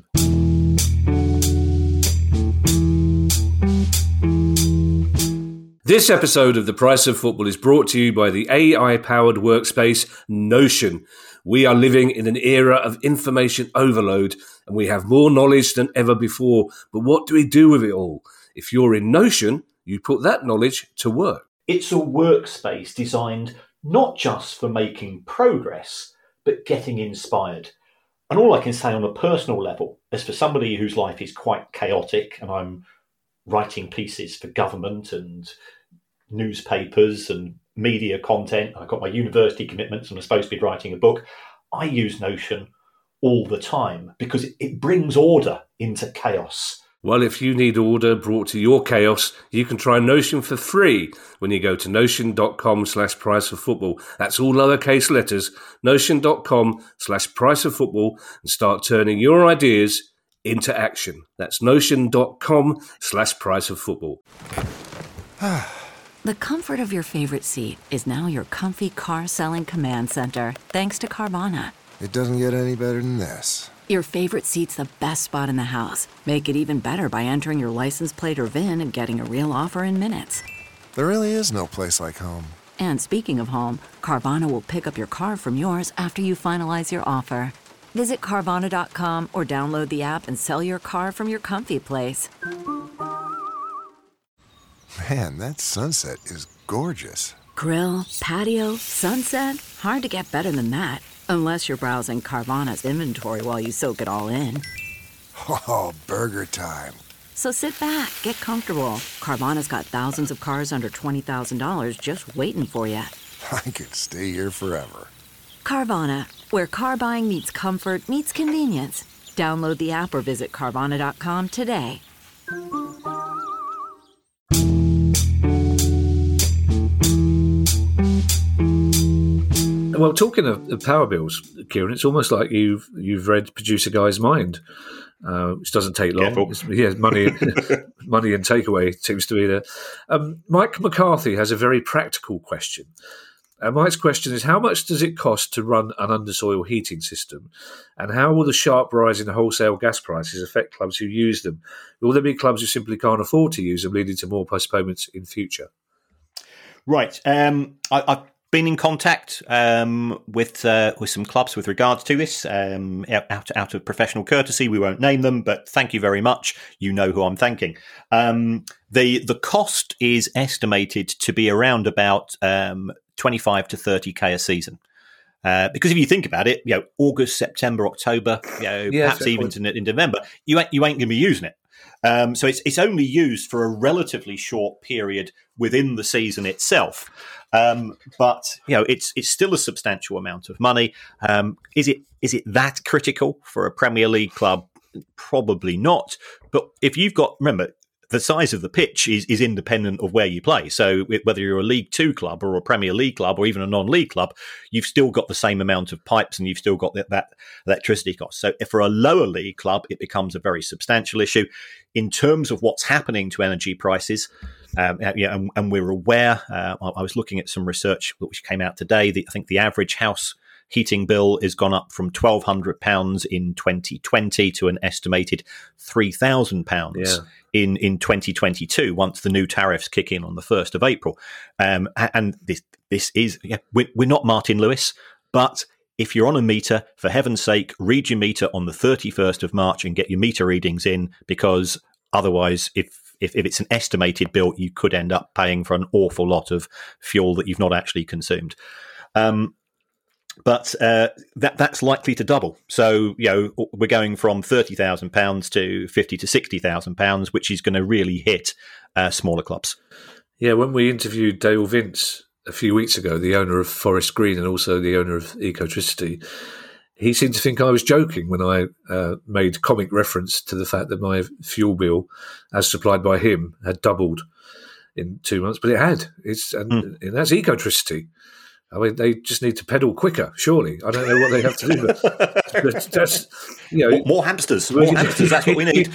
This episode of The Price of Football is brought to you by the A I-powered workspace Notion. We are living in an era of information overload, and we have more knowledge than ever before. But what do we do with it all? If you're in Notion, you put that knowledge to work. It's a workspace designed not just for making progress, but getting inspired. And all I can say on a personal level, as for somebody whose life is quite chaotic, and I'm writing pieces for government and newspapers and media content, I've got my university commitments and I'm supposed to be writing a book, I use Notion all the time because it, it brings order into chaos. Well, if you need order brought to your chaos, you can try Notion for free when you go to notion.com slash price of football. That's all lowercase letters, notion.com slash price of football, and start turning your ideas into action. That's notion.com slash price of football. The comfort of your favorite seat is now your comfy car selling command center, thanks to Carvana. It doesn't get any better than this. Your favorite seat's the best spot in the house. Make it even better by entering your license plate or V I N and getting a real offer in minutes. There really is no place like home. And speaking of home, Carvana will pick up your car from yours after you finalize your offer. Visit Carvana dot com or download the app and sell your car from your comfy place. Man, that sunset is gorgeous. Grill, patio, sunset. Hard to get better than that. Unless you're browsing Carvana's inventory while you soak it all in. Oh, burger time. So sit back, get comfortable. Carvana's got thousands of cars under twenty thousand dollars just waiting for you. I could stay here forever. Carvana, where car buying meets comfort, meets convenience. Download the app or visit Carvana dot com today. Well, talking of, of power bills, Kieran, it's almost like you've you've read Producer Guy's mind, uh, which doesn't take long. Careful. It's, yeah, money, money and takeaway seems to be there. Um, Mike McCarthy has a very practical question. Uh, Mike's question is, how much does it cost to run an undersoil heating system? And how will the sharp rise in wholesale gas prices affect clubs who use them? Will there be clubs who simply can't afford to use them, leading to more postponements in future? Right. Um, I, I've been in contact um, with uh, with some clubs with regards to this. Um, out out of professional courtesy, we won't name them, but thank you very much. You know who I'm thanking. Um, the the cost is estimated to be around about um, twenty-five to thirty K a season. Uh, because if you think about it, you know, August, September, October, you know, Yeah, perhaps fair even point. in, in November, you ain't you ain't going to be using it. Um, so it's it's only used for a relatively short period within the season itself. Um, but you know, it's it's still a substantial amount of money. Um, is it is it that critical for a Premier League club? Probably not. But if you've got, remember, the size of the pitch is, is independent of where you play. So whether you're a League Two club or a Premier League club or even a non-league club, you've still got the same amount of pipes and you've still got that, that electricity cost. So if for a lower league club, it becomes a very substantial issue. In terms of what's happening to energy prices, Um, yeah, and, and we're aware. Uh, I was looking at some research which came out today. The, I think the average house heating bill has gone up from twelve hundred pounds in twenty twenty to an estimated three thousand pounds Yeah. in, in twenty twenty-two, once the new tariffs kick in on the first of April. Um, and this this is, yeah, we're, we're not Martin Lewis, but if you're on a meter, for heaven's sake, read your meter on the thirty-first of March and get your meter readings in, because otherwise, if If, if it's an estimated bill, you could end up paying for an awful lot of fuel that you've not actually consumed. Um, but uh, that that's likely to double. So, you know, we're going from thirty thousand pounds to fifty to sixty thousand pounds, which is going to really hit uh, smaller clubs. Yeah, when we interviewed Dale Vince a few weeks ago, the owner of Forest Green and also the owner of Ecotricity, he seemed to think I was joking when I uh, made comic reference to the fact that my fuel bill, as supplied by him, had doubled in two months. But it had. It's and, mm. and that's Ecotricity. I mean, they just need to pedal quicker, surely. I don't know what they have to do. But, but that's, you know, more, more hamsters. More hamsters. That's what we need.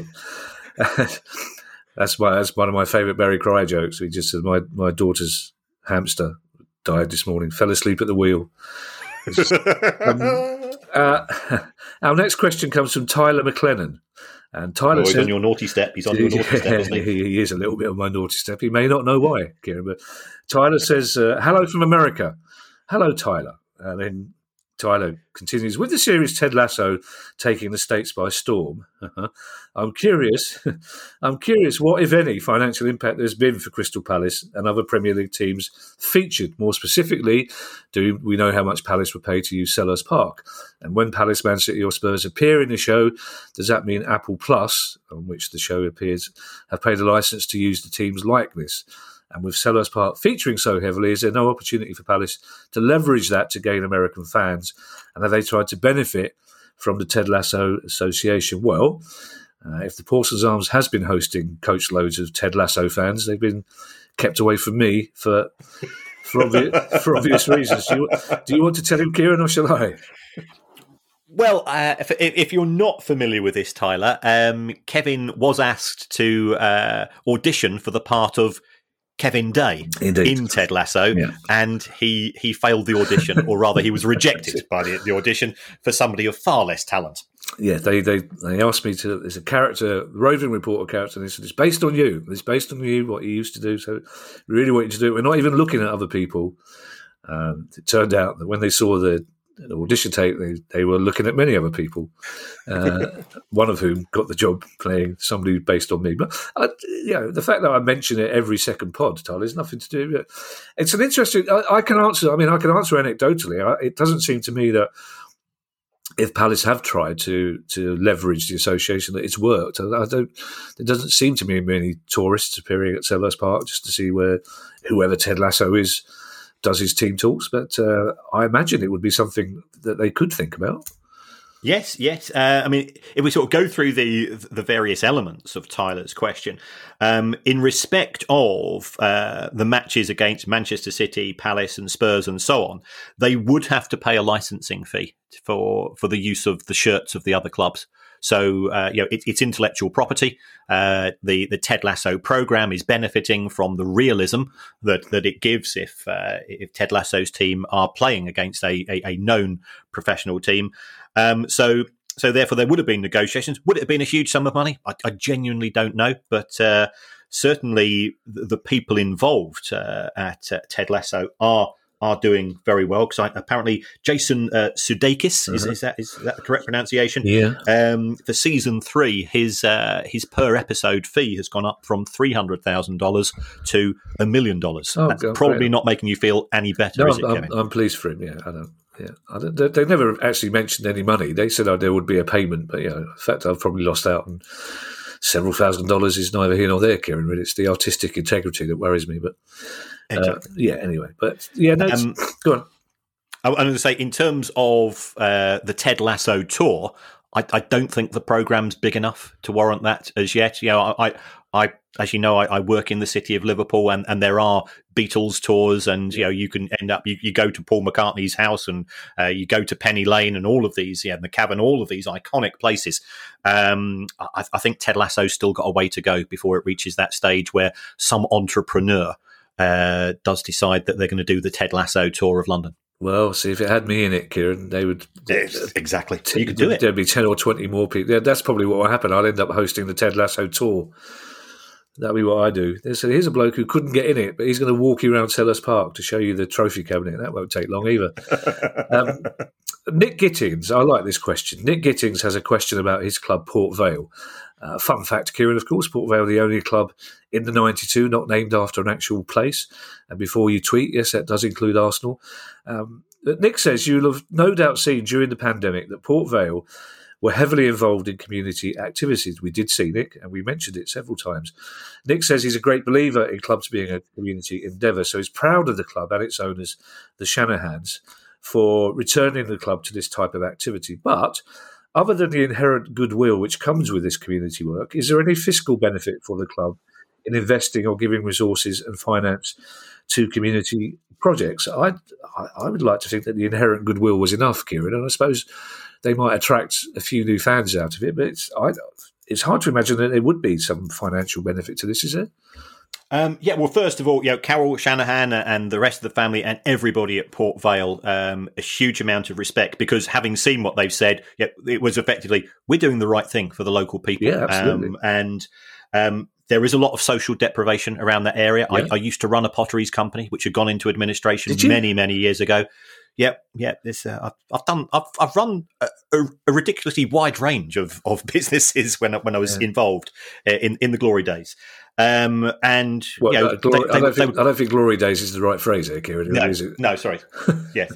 that's my that's one of my favourite Barry Cry jokes. He just said, "My my daughter's hamster died this morning. Fell asleep at the wheel." um, uh, our next question comes from Tyler McLennan, and Tyler oh, he's says, on your naughty step. He's on your naughty step, isn't he? he? He is a little bit on my naughty step. He may not know why, Kieran, but Tyler says, uh, "Hello from America." Hello, Tyler. And then Tyler continues, with the series Ted Lasso taking the States by storm, I'm curious, I'm curious what, if any, financial impact there's been for Crystal Palace and other Premier League teams featured. More specifically, do we know how much Palace were paid to use Selhurst Park? And when Palace, Man City or Spurs appear in the show, does that mean Apple Plus, on which the show appears, have paid a licence to use the team's likeness? And with Selhurst Park featuring so heavily, is there no opportunity for Palace to leverage that to gain American fans? And have they tried to benefit from the Ted Lasso Association? Well, uh, if the Parsons Arms has been hosting coach loads of Ted Lasso fans, they've been kept away from me for for, obvi- for obvious reasons. Do you, do you want to tell him, Kieran, or shall I? Well, uh, if, if you're not familiar with this, Tyler, um, Kevin was asked to uh, audition for the part of Kevin Day Indeed. in Ted Lasso, yeah. and he he failed the audition, or rather he was rejected by the, the audition for somebody of far less talent. Yeah, they, they, they asked me to, there's a character, roving reporter character, and they said, it's based on you, it's based on you, what you used to do, so we really want you to do it. We're not even looking at other people. Um, it turned out that when they saw the the audition tape, they, they were looking at many other people, uh, one of whom got the job playing somebody based on me. But uh, you know, the fact that I mention it every second pod, Tyler, has nothing to do with it. It's an interesting. I, I can answer. I mean, I can answer anecdotally. I, it doesn't seem to me that if Palace have tried to to leverage the association, that it's worked. I, I don't. There doesn't seem to be many tourists appearing at Selhurst Park just to see where whoever Ted Lasso is does his team talks, but uh, I imagine it would be something that they could think about. Yes, yes. Uh, I mean, if we sort of go through the the various elements of Tyler's question, um, in respect of uh, the matches against Manchester City, Palace and Spurs and so on, they would have to pay a licensing fee for, for the use of the shirts of the other clubs. So, uh, you know, it, it's intellectual property. Uh, the the Ted Lasso program is benefiting from the realism that, that it gives if uh, if Ted Lasso's team are playing against a, a, a known professional team. Um, so, so therefore, there would have been negotiations. Would it have been a huge sum of money? I, I genuinely don't know, but uh, certainly the, the people involved uh, at uh, Ted Lasso are. are doing very well, because apparently Jason uh, Sudeikis, uh-huh. is, is that is that the correct pronunciation? Yeah. Um, for season three, his uh, his per episode fee has gone up from three hundred thousand dollars to a million dollars. Oh, That's God, probably great. not making you feel any better, No, is it, I'm, Kevin? I'm pleased for him. Yeah, I don't. Yeah, I don't, they, they never actually mentioned any money. They said oh, there would be a payment, but yeah, in fact, I've probably lost out on several thousand dollars. Is neither here nor there, Kieran. Really, it's the artistic integrity that worries me. But uh, yeah, anyway, but yeah, no, um, go on. I'm going to say, in terms of uh, the Ted Lasso tour, I, I don't think the program's big enough to warrant that as yet. You know, I I, as you know, I, I work in the city of Liverpool, and, and there are Beatles tours, and you know you can end up you, you go to Paul McCartney's house, and uh, you go to Penny Lane, and all of these, yeah, and the Cavern, all of these iconic places. Um, I, I think Ted Lasso's still got a way to go before it reaches that stage where some entrepreneur uh, does decide that they're going to do the Ted Lasso tour of London. Well, see, if it had me in it, Kieran, they would... Exactly. T- you could do it. There'd be ten or twenty more people. Yeah, that's probably what will happen. I'll end up hosting the Ted Lasso tour. That'll be what I do. So here's a bloke who couldn't get in it, but he's going to walk you around Sellers Park to show you the trophy cabinet. That won't take long either. um, Nick Gittings, I like this question. Nick Gittings has a question about his club, Port Vale. Uh, fun fact, Kieran, of course, Port Vale, the only club in the ninety-two not named after an actual place. And before you tweet, yes, that does include Arsenal. Um, Nick says you'll have no doubt seen during the pandemic that Port Vale were heavily involved in community activities. We did see Nick, and we mentioned it several times. Nick says he's a great believer in clubs being a community endeavour, so he's proud of the club and its owners, the Shanahans, for returning the club to this type of activity. But other than the inherent goodwill which comes with this community work, is there any fiscal benefit for the club in investing or giving resources and finance to community projects? I I would like to think that the inherent goodwill was enough, Kieran, and I suppose they might attract a few new fans out of it, but it's I, it's hard to imagine that there would be some financial benefit to this, is there? Um, yeah, well, first of all, you know, Carol Shanahan and the rest of the family and everybody at Port Vale, um, a huge amount of respect, because having seen what they've said, yeah, it was effectively, we're doing the right thing for the local people. Yeah, absolutely. Um, and um, there is a lot of social deprivation around that area. Yeah. I, I used to run a potteries company, which had gone into administration many, many years ago. Yeah, yeah. This uh, I've, I've done. I've, I've run a, a, a ridiculously wide range of, of businesses when when I was yeah. involved uh, in in the glory days. Um, and well, you know, uh, glory, they, I, don't they, think, they, I don't think glory days is the right phrase there, Kieran. No, is it? no, sorry. Yes.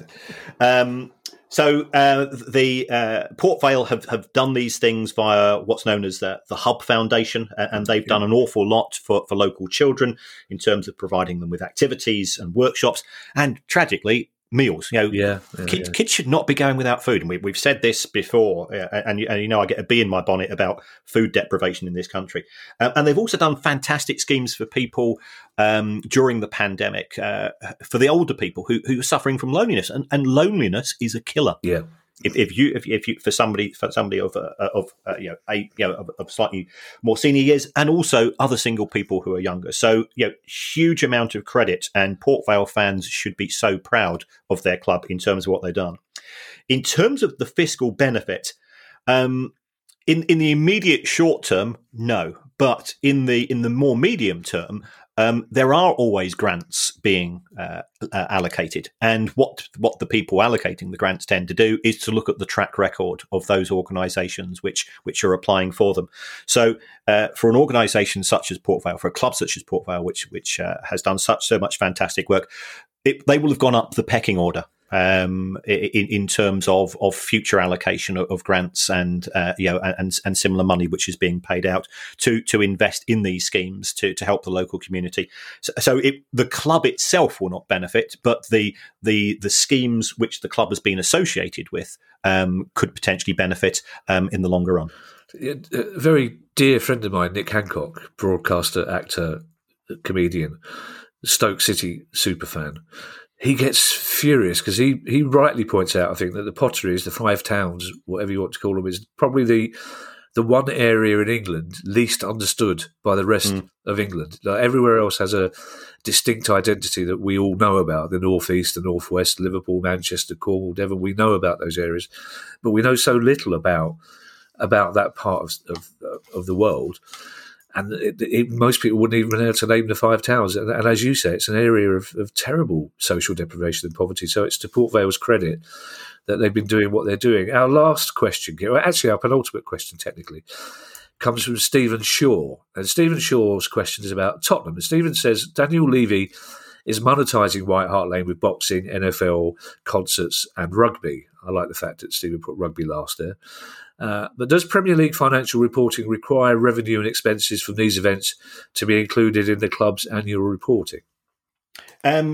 Um, so uh, the uh, Port Vale have, have done these things via what's known as the, the Hub Foundation, and they've done an awful lot for, for local children in terms of providing them with activities and workshops, and tragically, meals. You know, yeah, yeah, kids, yeah. kids should not be going without food, and we, we've said this before. Uh, and, and you know, I get a bee in my bonnet about food deprivation in this country. Uh, and they've also done fantastic schemes for people um, during the pandemic, uh, for the older people who who are suffering from loneliness, and, and loneliness is a killer. Yeah. If, if you, if, if you, for somebody, for somebody of, uh, of uh, you know, a, you know, of, of slightly more senior years, and also other single people who are younger. So, you know, huge amount of credit, and Port Vale fans should be so proud of their club in terms of what they've done. In terms of the fiscal benefit, um, in in the immediate short term, no, but in the in the more medium term. Um, there are always grants being uh, uh, allocated, and what what the people allocating the grants tend to do is to look at the track record of those organisations which which are applying for them. So, uh, for an organisation such as Port Vale, for a club such as Port Vale, which which uh, has done such so much fantastic work, it, they will have gone up the pecking order um, in, in terms of, of future allocation of, of grants and uh, you know and and similar money which is being paid out to to invest in these schemes to to help the local community. So, so it, the club itself will not benefit, but the the the schemes which the club has been associated with um, could potentially benefit um, in the longer run. A very dear friend of mine, Nick Hancock, broadcaster, actor, comedian, Stoke City superfan. He gets furious because he, he rightly points out, I think, that the potteries, the Five Towns, whatever you want to call them, is probably the the one area in England least understood by the rest mm. of England. Like, everywhere else has a distinct identity that we all know about, the North East, the North West, Liverpool, Manchester, Cornwall, Devon. We know about those areas, but we know so little about about that part of of, of the world. And it, it, most people wouldn't even be able to name the Five Towns. And, and as you say, it's an area of, of terrible social deprivation and poverty. So it's to Port Vale's credit that they've been doing what they're doing. Our last question, well, actually our penultimate question technically, comes from Stephen Shaw. And Stephen Shaw's question is about Tottenham. And Stephen says, Daniel Levy is monetising White Hart Lane with boxing, N F L, concerts and rugby. I like the fact that Stephen put rugby last there. Uh, but does Premier League financial reporting require revenue and expenses from these events to be included in the club's annual reporting? Um,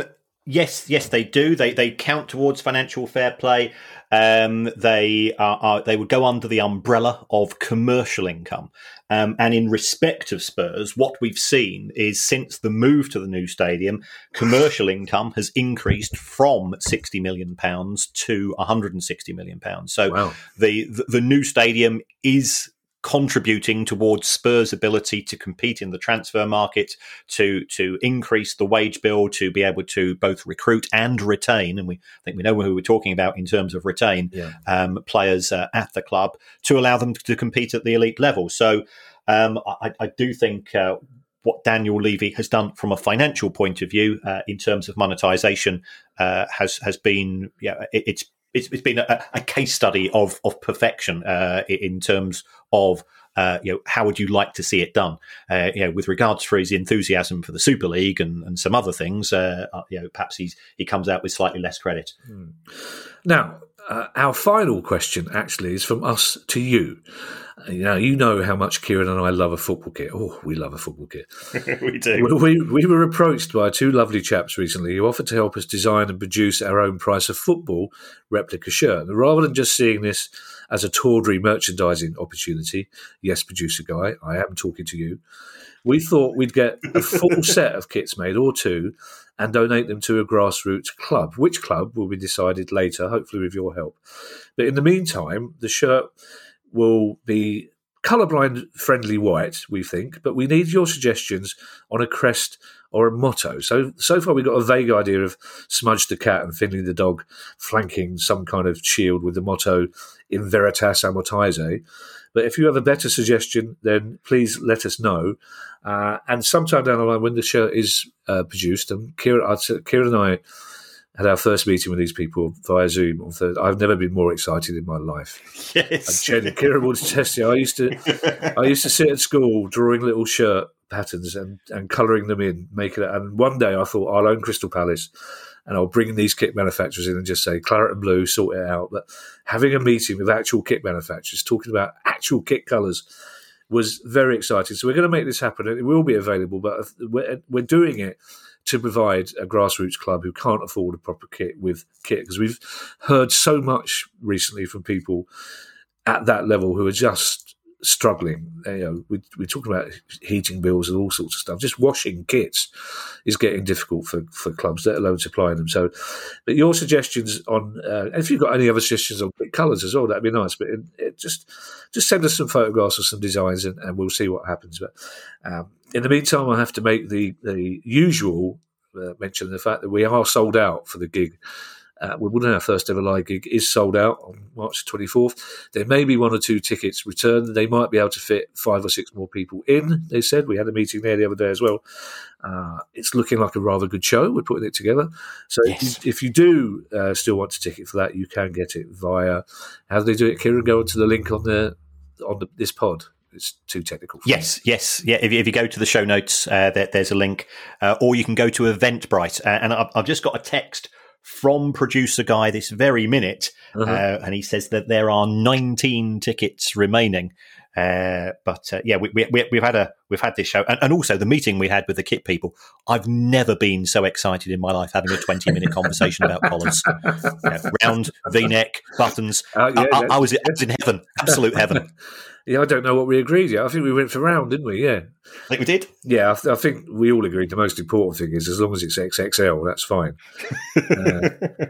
Yes, yes, they do. They they count towards financial fair play. Um, they are, are they would go under the umbrella of commercial income. Um, and in respect of Spurs, what we've seen is since the move to the new stadium, commercial income has increased from sixty million pounds to one hundred sixty million pounds. So wow. the, the the new stadium is contributing towards Spurs' ability to compete in the transfer market, to to increase the wage bill, to be able to both recruit and retain, and we I think we know who we're talking about in terms of retain yeah. um, players uh, at the club, to allow them to compete at the elite level. So um, I, I do think uh, what Daniel Levy has done from a financial point of view uh, in terms of monetisation uh, has has been yeah it, it's It's, it's been a, a case study of of perfection uh, in terms of uh, you know how would you like to see it done. Uh, you know, with regards for his enthusiasm for the Super League and, and some other things, uh, you know, perhaps he's he comes out with slightly less credit. Hmm. Now, uh, our final question actually is from us to you. You know, you know how much Kieran and I love a football kit. Oh, we love a football kit. We do. We, we were approached by two lovely chaps recently who offered to help us design and produce our own Price of Football replica shirt. And rather than just seeing this as a tawdry merchandising opportunity, yes, producer guy, I am talking to you, we thought we'd get a full set of kits made, or two, and donate them to a grassroots club. Which club will be decided later, hopefully with your help. But in the meantime, the shirt will be colourblind friendly white, we think, but we need your suggestions on a crest or a motto. So so far we've got a vague idea of Smudge the cat and Finley the dog flanking some kind of shield with the motto In Veritas Amortize. But if you have a better suggestion, then please let us know. Uh, and sometime down the line, when the shirt is uh, produced, and Kieran, I'd, Kieran and I had our first meeting with these people via Zoom on Thursday. I've never been more excited in my life. Yes, and Kieran would test you. I used to, I used to sit at school drawing little shirt patterns and, and colouring them in, making it. And one day I thought I'll own Crystal Palace, and I'll bring these kit manufacturers in and just say claret and blue, sort it out. But having a meeting with actual kit manufacturers, talking about actual kit colours, was very exciting. So we're going to make this happen, and it will be available. But we're, we're doing it to provide a grassroots club who can't afford a proper kit with kit, because we've heard so much recently from people at that level who are just struggling. You know, we, we're talking about heating bills and all sorts of stuff. Just washing kits is getting difficult for, for clubs, let alone supplying them. So, but your suggestions on, uh, if you've got any other suggestions on colours as well, that'd be nice. But it, it just just send us some photographs or some designs, and, and we'll see what happens. But um, in the meantime, I have to make the the usual uh, mention of the fact that we are sold out for the gig. Uh, we wouldn't our first ever live gig is sold out on March twenty-fourth. There may be one or two tickets returned. They might be able to fit five or six more people in, they said. We had a meeting there the other day as well. Uh, it's looking like a rather good show. We're putting it together. So yes. if, you, if you do uh, still want a ticket for that, you can get it via, how do they do it, Kieran? Go onto the link on the on the, this pod. It's too technical. Yes, me. yes, yeah. If you, if you go to the show notes, uh, there, there's a link, uh, or you can go to Eventbrite. Uh, and I've, I've just got a text from producer guy this very minute, uh-huh. uh, and he says that there are nineteen tickets remaining. Uh, but uh, yeah, we, we, we've had a we've had this show, and, and also the meeting we had with the kit people. I've never been so excited in my life having a twenty minute conversation about collars, yeah, round V-neck buttons. Uh, yeah, I, I, I was I was in heaven, absolute heaven. Yeah, I don't know what we agreed yet. I think we went for round, didn't we? Yeah. I think we did. Yeah, I, th- I think we all agreed the most important thing is as long as it's X X L, that's fine. uh,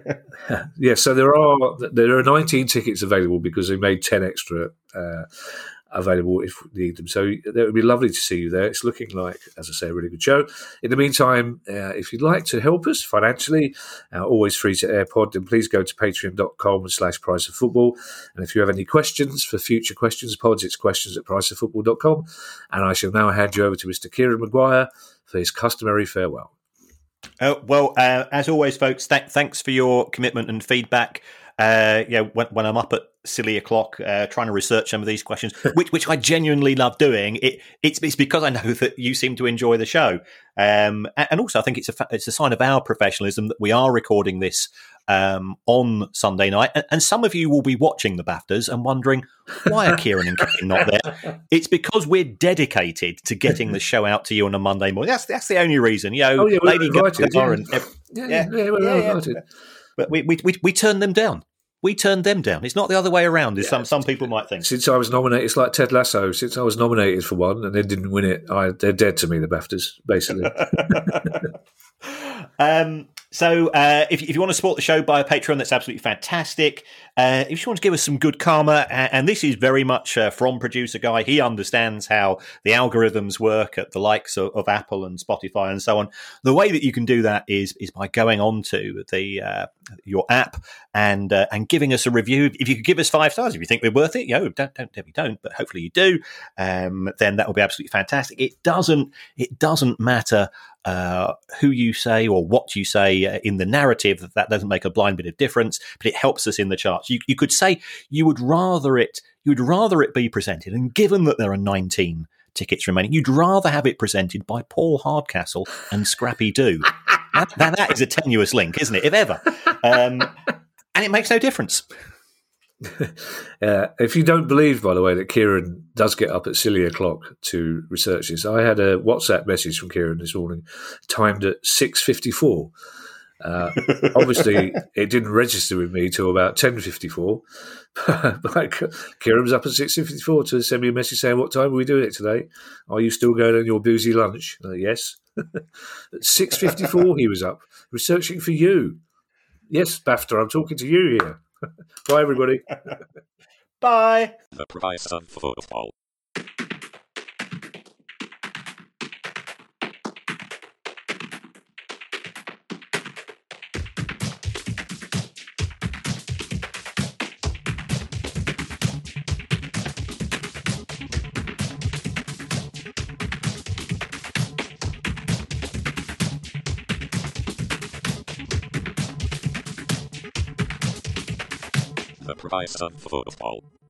yeah, so there are there are nineteen tickets available because they made ten extra uh, available if we need them. So it would be lovely to see you there. It's looking like, as I say, a really good show. In the meantime, uh, if you'd like to help us financially, uh, always free to AirPod, then please go to patreon.com slash price of football. And if you have any questions for future questions pods, it's questions at price of football dot com. And I shall now hand you over to Mister Kieran Maguire for his customary farewell. Uh, well, uh, as always, folks, th- thanks for your commitment and feedback. Uh, you know, when, when I'm up at silly o'clock uh, trying to research some of these questions, which which I genuinely love doing, it it's, it's because I know that you seem to enjoy the show, um, and also I think it's a it's a sign of our professionalism that we are recording this um, on Sunday night. And, and some of you will be watching the BAFTAs and wondering, why are Kieran and Kevin not there? It's because we're dedicated to getting the show out to you on a Monday morning. That's that's the only reason. You know, Oh, yeah, we were Lady invited, Gaga yeah. and ev- Yeah, yeah, yeah, we're yeah, yeah. invited. But we, we we we turned them down. We turned them down. It's not the other way around, as some some people might think. Since I was nominated, it's like Ted Lasso. Since I was nominated for one and then didn't win it, I, they're dead to me, the BAFTAs, basically. Um, so uh, if, if you want to support the show by a Patreon, that's absolutely fantastic. Uh, if you want to give us some good karma, and, and this is very much uh, from Producer Guy, he understands how the algorithms work at the likes of, of Apple and Spotify and so on. The way that you can do that is is by going on to the uh, your app and uh, and giving us a review. If you could give us five stars, if you think we're worth it, you know, don't don't maybe don't, but hopefully you do. Um, then that will be absolutely fantastic. It doesn't it doesn't matter uh, who you say or what you say uh, in the narrative. That, that doesn't make a blind bit of difference, but it helps us in the charts. You, you could say you would rather it you would rather it be presented, and given that there are nineteen tickets remaining, you'd rather have it presented by Paul Hardcastle and Scrappy Doo. that, that, that is a tenuous link, isn't it? If ever, um, and it makes no difference. Uh, if you don't believe, by the way, that Kieran does get up at silly o'clock to research this, I had a WhatsApp message from Kieran this morning, timed at six fifty-four. Uh, obviously, it didn't register with me till about ten fifty-four. But Kieran was up at six fifty-four to send me a message saying, "What time are we doing it today? Are you still going on your boozy lunch?" Uh, yes. At six fifty-four, he was up researching for you. Yes, BAFTA, I'm talking to you here. Bye, everybody. Bye. The price of football. The price of football.